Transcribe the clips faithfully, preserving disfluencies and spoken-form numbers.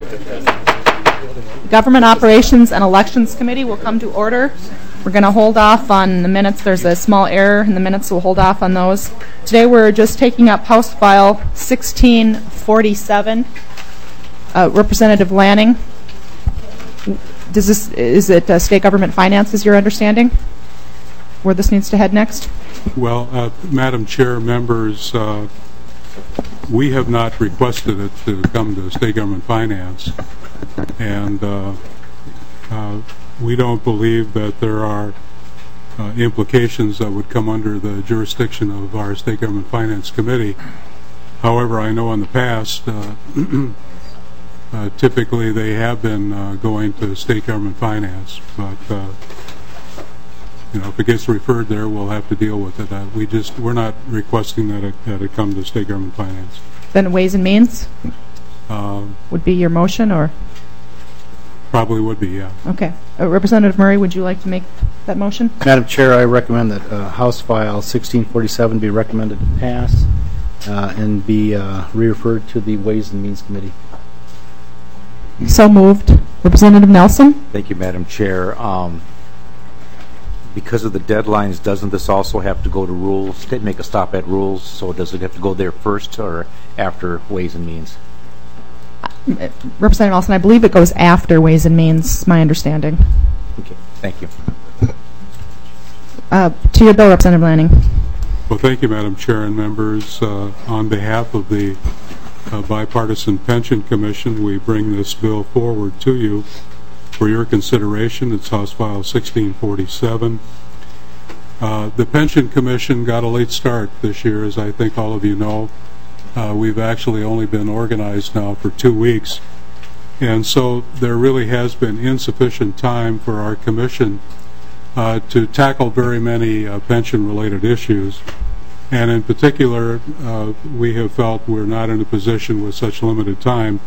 Government Operations and Elections Committee will come to order. We're going to hold off on the minutes. There's a small error in the minutes, so we'll hold off on those. Today we're just taking up House File sixteen forty-seven. Uh, Representative Lanning, does this, is it uh, state government finance, is your understanding, where this needs to head next? Well, uh, Madam Chair, members, uh, we have not requested it to come to state government finance, and uh, uh, we don't believe that there are uh, implications that would come under the jurisdiction of our state government finance committee. However, I know in the past, uh, uh, typically they have been uh, going to state government finance, but uh, you know, if it gets referred there, we'll have to deal with it. Uh, we just, we're not requesting that it, that it come to state government finance. Then Ways and Means uh, would be your motion, or? Probably would be, yeah. Okay. Uh, Representative Murray, would you like to make that motion? Madam Chair, I recommend that uh, House File sixteen forty-seven be recommended to pass uh, and be uh, re-referred to the Ways and Means Committee. So moved. Representative Nelson? Thank you, Madam Chair. Um, because of the deadlines, doesn't this also have to go to rules, to make a stop at rules, so does it have to go there first or after Ways and Means? Uh, Representative Nelson, I believe it goes after Ways and Means, my understanding. Okay, thank you. Uh, to your bill, Representative Lanning. Well, thank you, Madam Chair and members. Uh, on behalf of the uh, Bipartisan Pension Commission, we bring this bill forward to you for your consideration. It's House File sixteen forty-seven. Uh, the Pension Commission got a late start this year, as I think all of you know. Uh, we've actually only been organized now for two weeks, and so there really has been insufficient time for our commission uh, to tackle very many uh, pension-related issues. And in particular, uh, we have felt we're not in a position with such limited time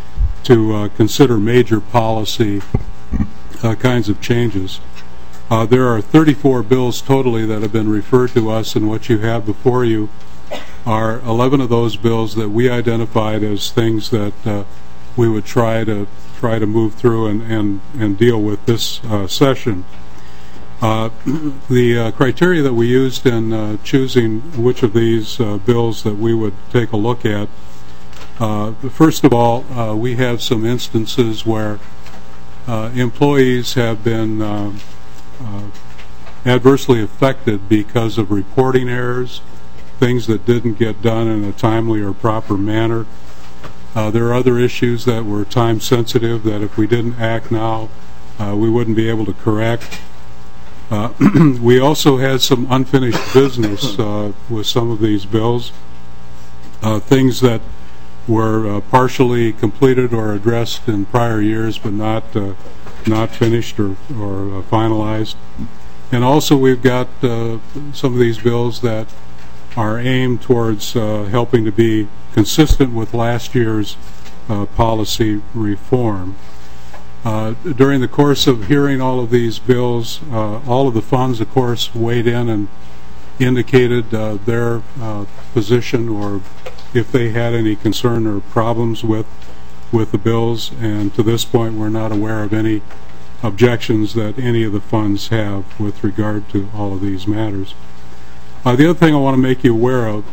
to uh, consider major policy uh, kinds of changes. Uh, there are thirty-four bills totally that have been referred to us, and what you have before you are eleven of those bills that we identified as things that uh, we would try to try to move through and, and, and deal with this uh, session. Uh, the uh, criteria that we used in uh, choosing which of these uh, bills that we would take a look at, uh, first of all, uh, we have some instances where uh, employees have been uh, uh, adversely affected because of reporting errors, things that didn't get done in a timely or proper manner. Uh, there are other issues that were time sensitive that if we didn't act now, uh, we wouldn't be able to correct. Uh, we also had some unfinished business uh, with some of these bills, uh, things that were uh, partially completed or addressed in prior years but not uh, not finished or, or uh, finalized. And also we've got uh, some of these bills that are aimed towards uh, helping to be consistent with last year's uh, policy reform. Uh, during the course of hearing all of these bills, uh, all of the funds, of course, weighed in and indicated uh, their uh, position, or if they had any concern or problems with with the bills. And to this point, we're not aware of any objections that any of the funds have with regard to all of these matters. Uh, the other thing I want to make you aware of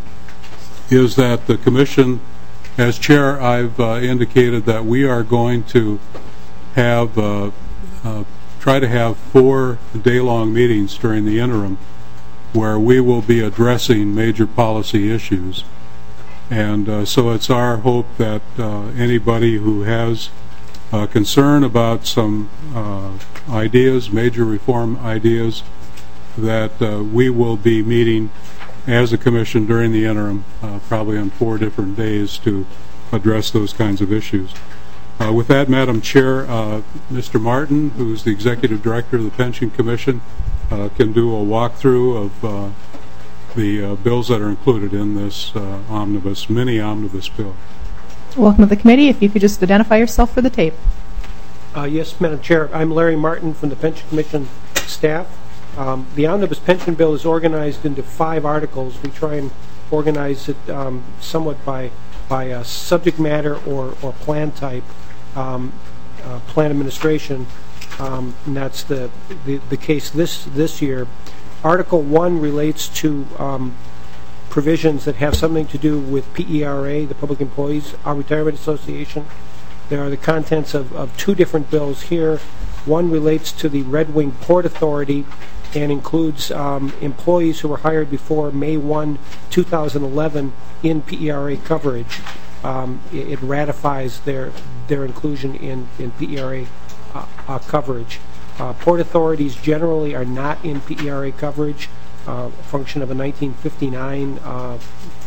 is that the Commission, as chair, I've uh, indicated that we are going to have uh, uh, try to have four day-long meetings during the interim where we will be addressing major policy issues. And uh, so it's our hope that uh, anybody who has uh, concern about some uh, ideas, major reform ideas, that uh, we will be meeting as a commission during the interim, uh, probably on four different days, to address those kinds of issues. Uh, with that, Madam Chair, uh, Mister Martin, who's the Executive Director of the Pension Commission, uh, can do a walkthrough of uh, the uh, bills that are included in this uh, omnibus, mini omnibus bill. Welcome to the committee. If you could just identify yourself for the tape. Uh, yes, Madam Chair. I'm Larry Martin from the Pension Commission staff. Um, the omnibus pension bill is organized into five articles. We try and organize it um, somewhat by by a subject matter or, or plan type, um, uh, plan administration, um, and that's the, the, the case this, this year. Article one relates to um, provisions that have something to do with P E R A, the Public Employees Retirement Association. There are the contents of, of two different bills here. One relates to the Red Wing Port Authority and includes um, employees who were hired before May first, two thousand eleven in P E R A coverage. Um, it, it ratifies their their inclusion in, in P E R A uh, uh, coverage. Uh, port authorities generally are not in P E R A coverage, uh, a function of a nineteen fifty-nine uh,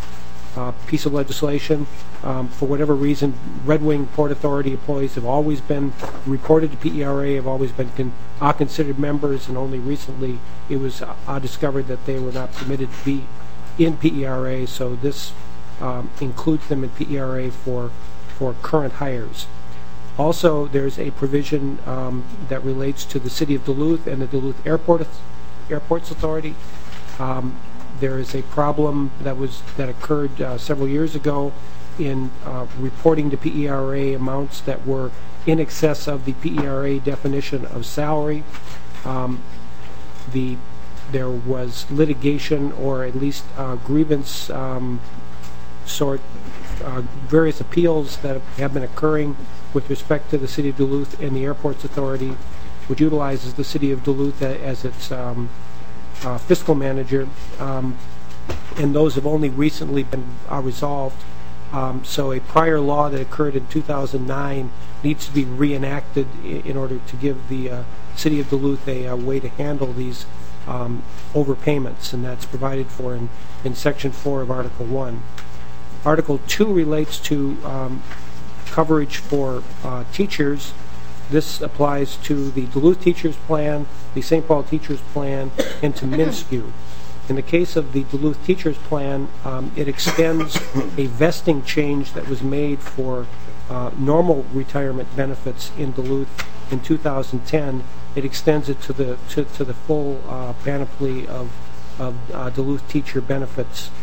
uh, piece of legislation. Um, for whatever reason, Red Wing Port Authority employees have always been reported to P E R A, have always been con are considered members, and only recently it was uh, discovered that they were not permitted to be in P E R A, so this um, includes them in P E R A for, for current hires. Also, there's a provision um, that relates to the City of Duluth and the Duluth Airport Airports Authority. Um, there is a problem that was that occurred uh, several years ago in uh, reporting to P E R A amounts that were in excess of the P E R A definition of salary. Um, the there was litigation, or at least uh, grievance um, sort, uh, various appeals that have been occurring with respect to the City of Duluth and the Airports Authority, which utilizes the City of Duluth as its um, uh, fiscal manager, um, and those have only recently been uh, resolved. Um, so a prior law that occurred in two thousand nine needs to be reenacted in, in order to give the uh, City of Duluth a, a way to handle these um, overpayments, and that's provided for in, in Section four of Article one. Article two relates to um, coverage for uh, teachers. This applies to the Duluth Teachers Plan, the Saint Paul Teachers Plan, and to MnSCU. In the case of the Duluth Teachers Plan, um, it extends a vesting change that was made for uh, normal retirement benefits in Duluth in two thousand ten. It extends it to the to, to the full uh, panoply of, of uh, Duluth teacher benefits.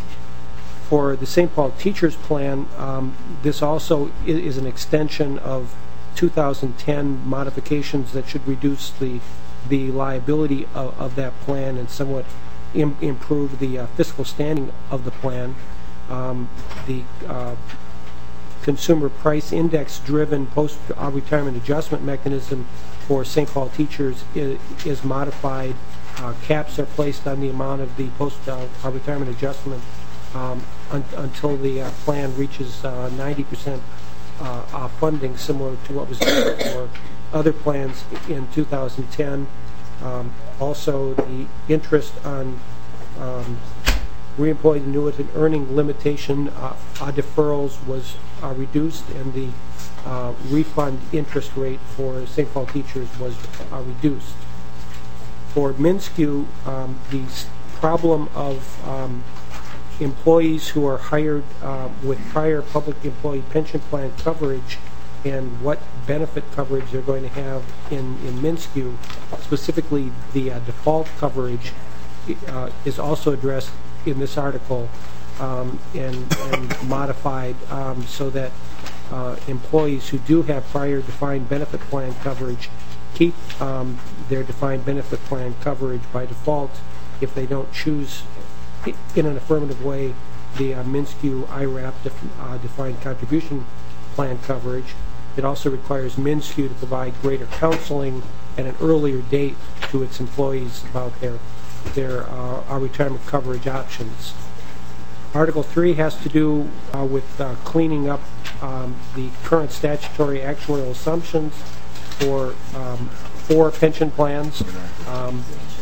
For the Saint Paul Teachers Plan, um, this also is an extension of two thousand ten modifications that should reduce the the liability of, of that plan and somewhat im improve the uh, fiscal standing of the plan. Um, the uh, consumer price index driven post-retirement adjustment mechanism for Saint Paul teachers is, is modified. Uh, caps are placed on the amount of the post-retirement adjustment um, un until the uh, plan reaches uh, ninety percent uh, uh, funding, similar to what was done for other plans in two thousand ten. Um, also, the interest on um, reemployed annuitant earning limitation uh, uh, deferrals was uh, reduced, and the uh, refund interest rate for Saint Paul teachers was uh, reduced. For MnSCU, um, the problem of um, employees who are hired uh, with prior public employee pension plan coverage and what benefit coverage they're going to have in, in MnSCU, specifically the uh, default coverage, uh, is also addressed in this article um, and, and modified um, so that uh, employees who do have prior defined benefit plan coverage keep um, their defined benefit plan coverage by default if they don't choose in an affirmative way the uh, MnSCU I R A P def uh, defined contribution plan coverage. It also requires MnSCU to provide greater counseling at an earlier date to its employees about their their uh, retirement coverage options. Article three has to do uh, with uh, cleaning up um, the current statutory actuarial assumptions for um, four pension plans. Um,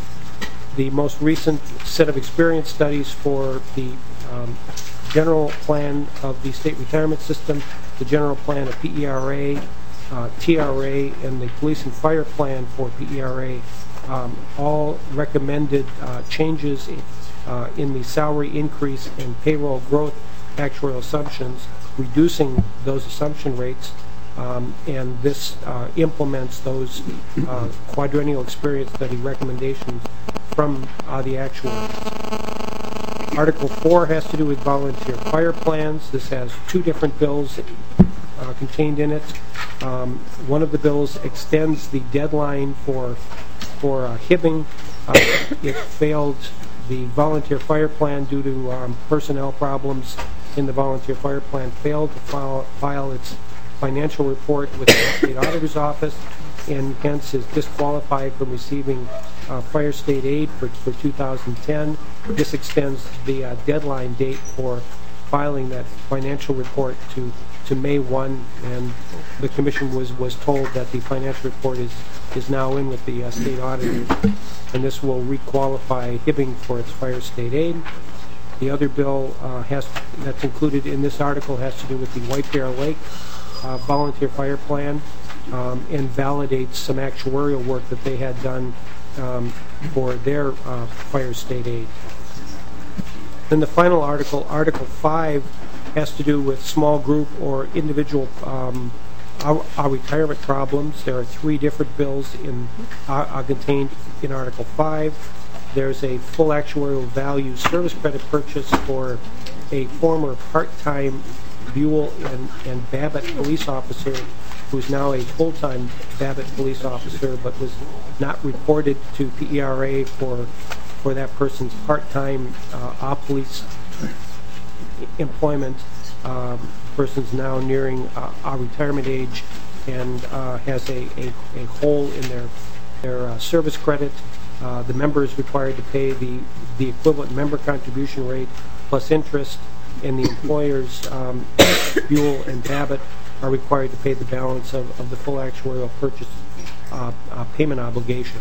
the most recent set of experience studies for the um, general plan of the state retirement system, the general plan of P E R A, uh, T R A, and the police and fire plan for P E R A um, all recommended uh, changes in, uh, in the salary increase and payroll growth actuarial assumptions, reducing those assumption rates, um, and this uh, implements those uh, quadrennial experience study recommendations from uh, the actuaries. Article four has to do with volunteer fire plans. This has two different bills uh, contained in it. Um, one of the bills extends the deadline for for uh, Hibbing. Uh, it failed the volunteer fire plan due to um, personnel problems in the volunteer fire plan, failed to file, file its financial report with the state auditor's office, and hence is disqualified from receiving uh, fire state aid for, for two thousand ten. This extends the uh, deadline date for filing that financial report to, to May first, and the commission was, was told that the financial report is, is now in with the uh, state auditor, and this will requalify Hibbing for its fire state aid. The other bill uh, has that's included in this article has to do with the White Bear Lake uh, volunteer fire plan, um, and validates some actuarial work that they had done um, for their uh, fire state aid. Then the final article, Article five, has to do with small group or individual um, our, our retirement problems. There are three different bills in uh, are contained in Article five. There's a full actuarial value service credit purchase for a former part-time Buell and, and Babbitt police officer who's now a full-time Babbitt police officer but was not reported to P E R A for for that person's part-time uh, op-police employment. Um, person's now nearing uh, our retirement age and uh, has a, a, a hole in their, their uh, service credit. Uh, the member is required to pay the, the equivalent member contribution rate plus interest, and the employers, um, Buell and Babbitt, are required to pay the balance of, of the full actuarial purchase uh, uh, payment obligation.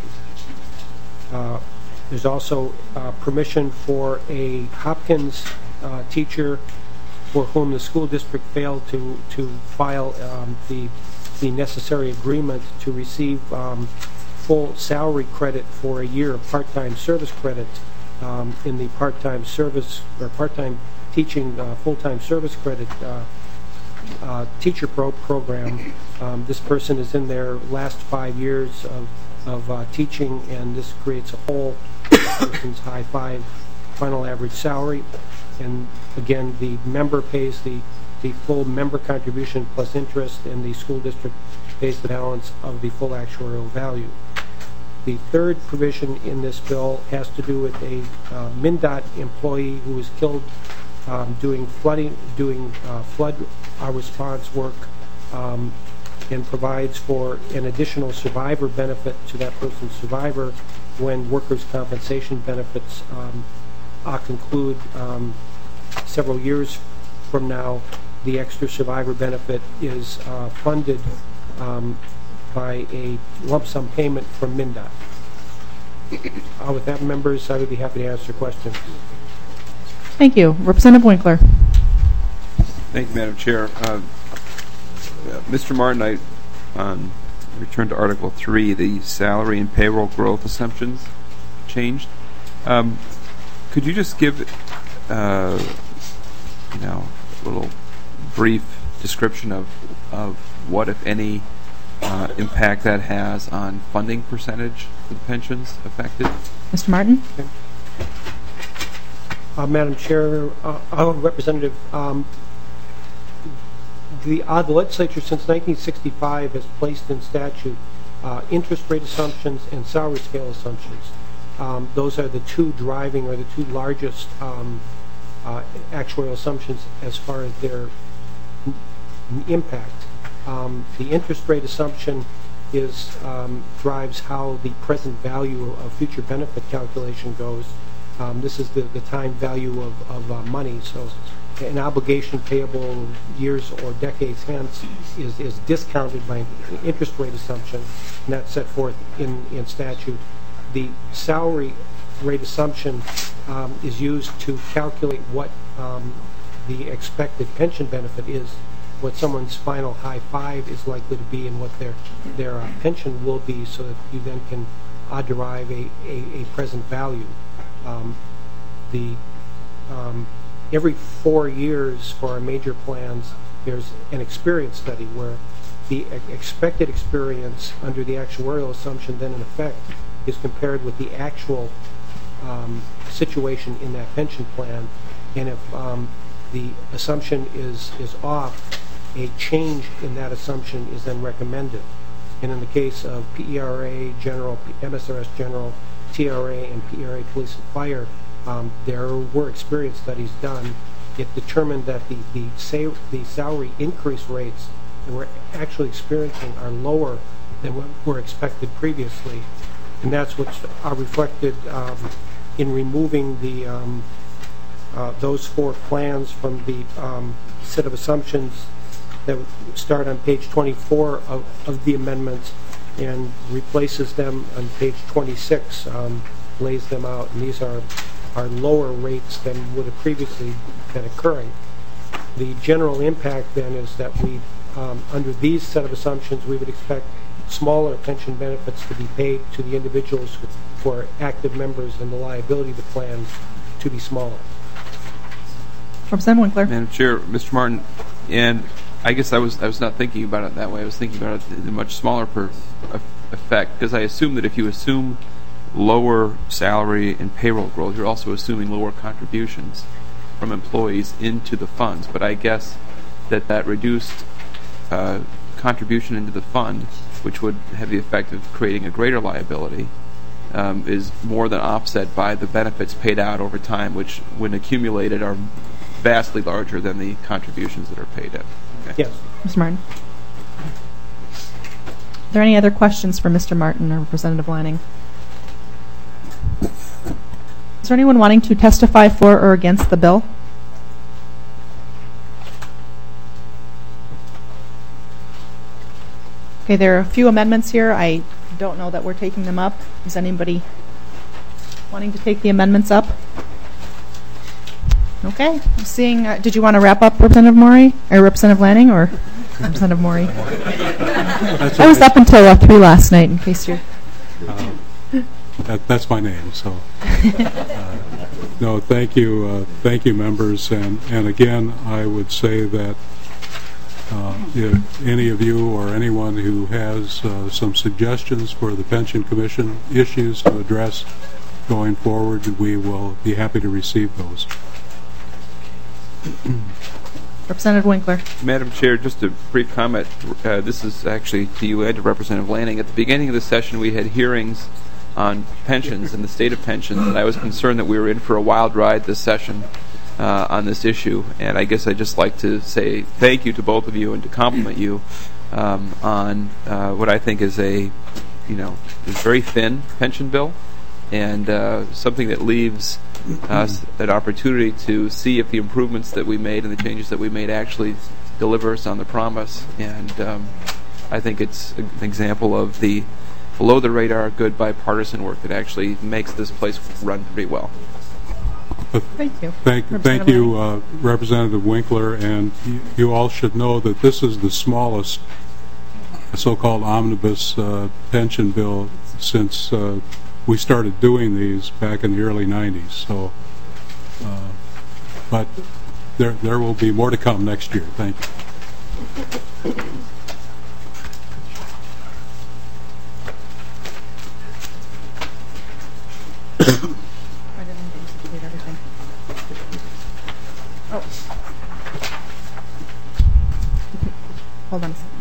Uh, there's also uh, permission for a Hopkins uh, teacher for whom the school district failed to, to file um, the, the necessary agreement to receive um, full salary credit for a year of part-time service credit um, in the part-time service or part-time teaching uh, full-time service credit uh, uh, teacher pro program. Um, this person is in their last five years of, of uh, teaching, and this creates a hole in the person's high five final average salary. And again, the member pays the, the full member contribution plus interest, and the school district pays the balance of the full actuarial value. The third provision in this bill has to do with a uh, MnDOT employee who was killed um, doing flooding, doing uh, flood uh, response work, um, and provides for an additional survivor benefit to that person's survivor when workers' compensation benefits um, uh, conclude um, several years from now. The extra survivor benefit is uh, funded um, by a lump sum payment from MnDOT. Uh, with that, members, I would be happy to answer questions. Thank you. Representative Winkler. Thank you, Madam Chair. Uh, Mister Martin, I um, return to Article three, the salary and payroll growth assumptions changed. Um, could you just give, uh, you know, a little brief description of, of what, if any, uh, impact that has on funding percentage for the pensions affected? Mister Martin. Okay. Uh, Madam Chair, uh, uh, Representative, um, the, uh, the legislature since nineteen sixty-five has placed in statute uh, interest rate assumptions and salary scale assumptions. Um, those are the two driving or the two largest um, uh, actuarial assumptions as far as their impact. Um, the interest rate assumption is um, drives how the present value of future benefit calculation goes. Um, this is the, the time value of, of uh, money. So an obligation payable years or decades hence is, is discounted by an interest rate assumption, and that's set forth in, in statute. The salary rate assumption um, is used to calculate what um, the expected pension benefit is, what someone's final high five is likely to be, and what their their uh, pension will be, so that you then can uh, derive a, a, a present value. Um, the um, every four years for our major plans, there's an experience study where the expected experience under the actuarial assumption then in effect is compared with the actual um, situation in that pension plan, and if um, the assumption is, is off, a change in that assumption is then recommended. And in the case of P E R A General, M S R S General, T R A, and P E R A Police and Fire, um, there were experience studies done. It determined that the, the, sa the salary increase rates that we're actually experiencing are lower than what were expected previously. And that's what's uh, reflected um, in removing the um, uh, those four plans from the um, set of assumptions that would start on page twenty-four of, of the amendments and replaces them on page twenty-six, um, lays them out, and these are, are lower rates than would have previously been occurring. The general impact then is that we, um, under these set of assumptions, we would expect smaller pension benefits to be paid to the individuals who are active members and the liability of the plans to be smaller. Representative Winkler. Madam Chair, Mister Martin, and I guess I was I was not thinking about it that way. I was thinking about it in a much smaller per effect, because I assume that if you assume lower salary and payroll growth, you're also assuming lower contributions from employees into the funds. But I guess that that reduced uh, contribution into the fund, which would have the effect of creating a greater liability, um, is more than offset by the benefits paid out over time, which, when accumulated, are vastly larger than the contributions that are paid in. Okay. Yes. Mister Martin. Are there any other questions for Mister Martin or Representative Lanning? Is there anyone wanting to testify for or against the bill? Okay, there are a few amendments here. I don't know that we're taking them up. Is anybody wanting to take the amendments up? Okay, I'm seeing, uh, did you want to wrap up, Representative Maury, or Representative Lanning, or Representative Maury? I was up until uh, three last night, in case you're... Uh, that, that's my name, so... Uh, no, thank you, uh, thank you, members, and, and again, I would say that uh, if any of you or anyone who has uh, some suggestions for the Pension Commission issues to address going forward, we will be happy to receive those. Representative Winkler. Madam Chair, just a brief comment. Uh, this is actually to you and to Representative Lanning. At the beginning of the session, we had hearings on pensions and the state of pensions, and I was concerned that we were in for a wild ride this session uh, on this issue. And I guess I'd just like to say thank you to both of you and to compliment you um, on uh, what I think is a, you know, very thin pension bill, and uh, something that leaves us an opportunity to see if the improvements that we made and the changes that we made actually deliver us on the promise. And um, I think it's an example of the below-the-radar, good bipartisan work that actually makes this place run pretty well. Thank you. Thank, thank you, uh, Representative Winkler, and you, you all should know that this is the smallest so-called omnibus uh, pension bill since uh, we started doing these back in the early nineties. So, uh, but there there will be more to come next year. Thank you. Oh. Hold on a second.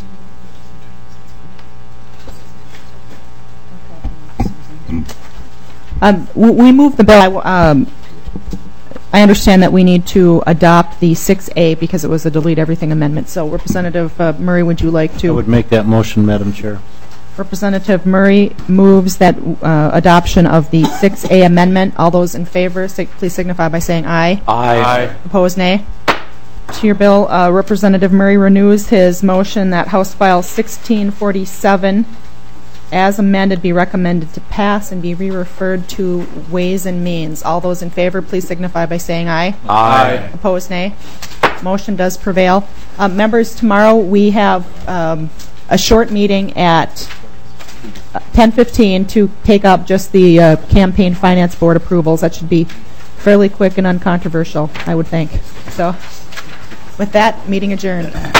Um, we moved the bill. I, um, I understand that we need to adopt the six A because it was a delete everything amendment. So, Representative uh, Murray, would you like to? I would make that motion, Madam Chair. Representative Murray moves that uh, adoption of the six A amendment. All those in favor, sig please signify by saying aye. Aye. Aye. Opposed, nay. To your bill, uh, Representative Murray renews his motion that House File sixteen forty-seven, as amended, be recommended to pass and be re-referred to Ways and Means. All those in favor, please signify by saying aye. Aye. Opposed, nay. Motion does prevail. Uh, members, tomorrow we have um, a short meeting at ten fifteen to take up just the uh, campaign finance board approvals. That should be fairly quick and uncontroversial, I would think. So, with that, meeting adjourned.